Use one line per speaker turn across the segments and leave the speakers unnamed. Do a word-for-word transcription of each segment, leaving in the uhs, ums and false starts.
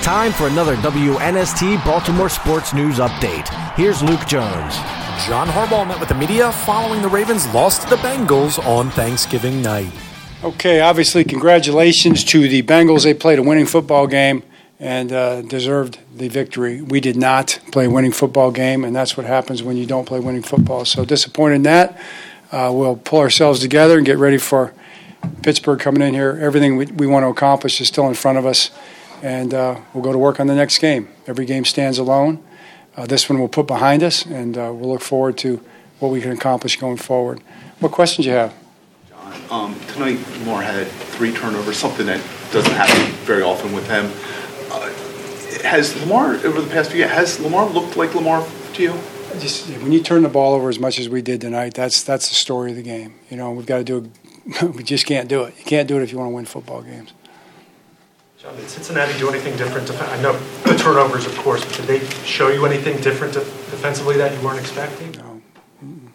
time for another W N S T Baltimore Sports News Update. Here's Luke Jones.
John Harbaugh met with the media following the Ravens' loss to the Bengals on Thanksgiving night.
Okay, obviously, congratulations to the Bengals. They played a winning football game and uh, deserved the victory. We did not play a winning football game, and that's what happens when you don't play winning football. So disappointed in that. Uh, we'll pull ourselves together and get ready for Pittsburgh coming in here. Everything we, we want to accomplish is still in front of us, and uh, we'll go to work on the next game. Every game stands alone. Uh, this one we'll put behind us, and uh, we'll look forward to what we can accomplish going forward. What questions do you have?
John, um, tonight Lamar had three turnovers, something that doesn't happen very often with him. Uh, has Lamar, over the past few years, has Lamar looked like Lamar to you?
Just when you turn the ball over as much as we did tonight, that's that's the story of the game. You know, we've got to do it. We just can't do it. You can't do it if you want to win football games.
John, did Cincinnati do anything different? To, I know the turnovers, of course, but did they show you anything different defensively that you weren't expecting?
No. Mm-mm.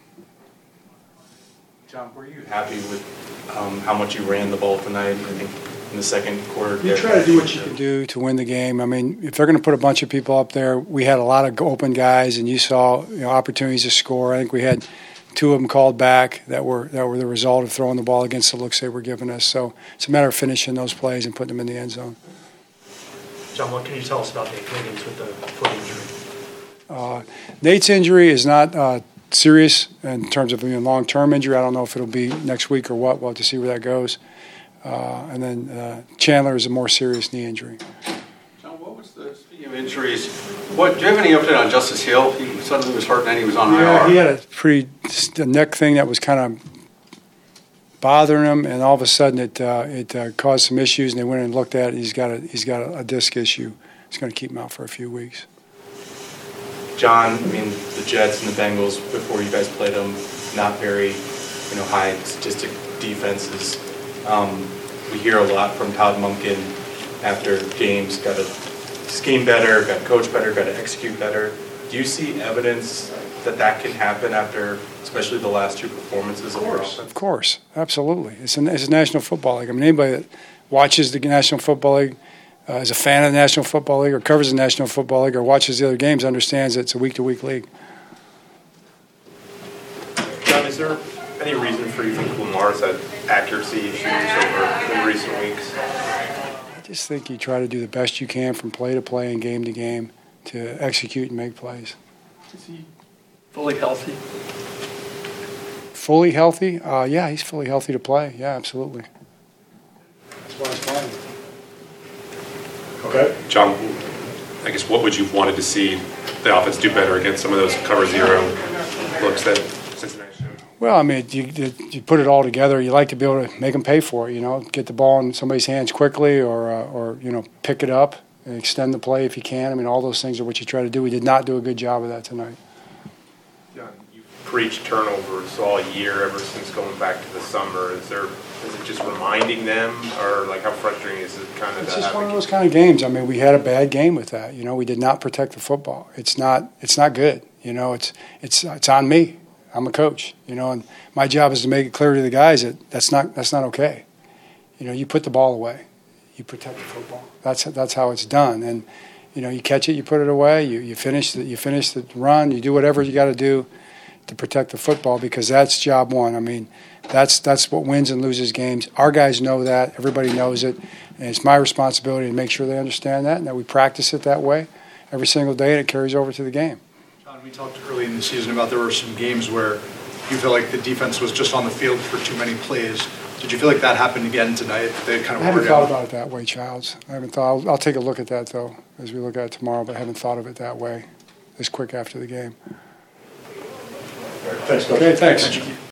John, were you happy with um, how much you ran the ball tonight? I think in the second quarter.
You try to do what you can do to win the game. I mean, if they're going to put a bunch of people up there, we had a lot of open guys, and you saw you know, opportunities to score. I think we had two of them called back that were that were the result of throwing the ball against the looks they were giving us. So it's a matter of finishing those plays and putting them in the end zone.
John, what can you tell us about Nate Higgins with the foot injury?
Uh, Nate's injury is not uh, serious in terms of being a long-term injury. I don't know if it'll be next week or what. We'll have to see where that goes. Uh, and then uh, Chandler is a more serious knee injury.
John, what was the, speaking of injuries, what, do you have any update on Justice Hill? He suddenly was hurt and he was on
yeah,
I R.
He had a pretty a neck thing that was kind of bothering him, and all of a sudden it uh, it uh, caused some issues, and they went and looked at it. He's got a he's got a, a disc issue. It's going to keep him out for a few weeks.
John, I mean, the Jets and the Bengals, before you guys played them, not very, you know, high statistic defenses. Um, we hear a lot from Todd Monken after games, got to scheme better, got to coach better, got to execute better. Do you see evidence that that can happen after, especially the last two performances?
Of course, of course, absolutely. It's a, it's a National Football League. I mean, anybody that watches the National Football League, uh, is a fan of the National Football League, or covers the National Football League, or watches the other games, understands that it's a week-to-week league.
John, is there any reason for you think Lamar's had accuracy issues over in recent weeks?
I just think you try to do the best you can from play to play and game to game to execute and make plays.
Is he fully healthy?
Fully healthy? Uh, yeah, he's fully healthy to play. Yeah, absolutely. That's why he's playing.
Okay.
John, I guess what would you have wanted to see the offense do better against some of those cover zero looks that Cincinnati showed?
Well, I mean, you, you put it all together. You like to be able to make them pay for it, you know, get the ball in somebody's hands quickly or, uh, or you know, pick it up and extend the play if you can. I mean, all those things are what you try to do. We did not do a good job of that tonight.
John, you've preached turnovers all year ever since going back to the summer. Is there, is it just reminding them, or like how frustrating is it kind of?
It's just one of those kind of games. I mean, we had a bad game with that. You know, we did not protect the football. It's not. It's not good. You know, it's it's it's on me. I'm a coach. You know, and my job is to make it clear to the guys that that's not that's not okay. You know, you put the ball away. You protect the football. That's that's how it's done. And you know, you catch it, you put it away. You you finish the you finish the run. You do whatever you got to do to protect the football, because that's job one. I mean, that's that's what wins and loses games. Our guys know that. Everybody knows it, and it's my responsibility to make sure they understand that and that we practice it that way every single day, and it carries over to the game.
John, we talked early in the season about there were some games where you feel like the defense was just on the field for too many plays. Did you feel like that happened again tonight? They kind of
I haven't
worked
thought
out?
about it that way, Childs. I haven't thought. I'll, I'll take a look at that though as we look at it tomorrow, but I haven't thought of it that way this quick after the game.
Thanks, Coach.
Okay, thanks.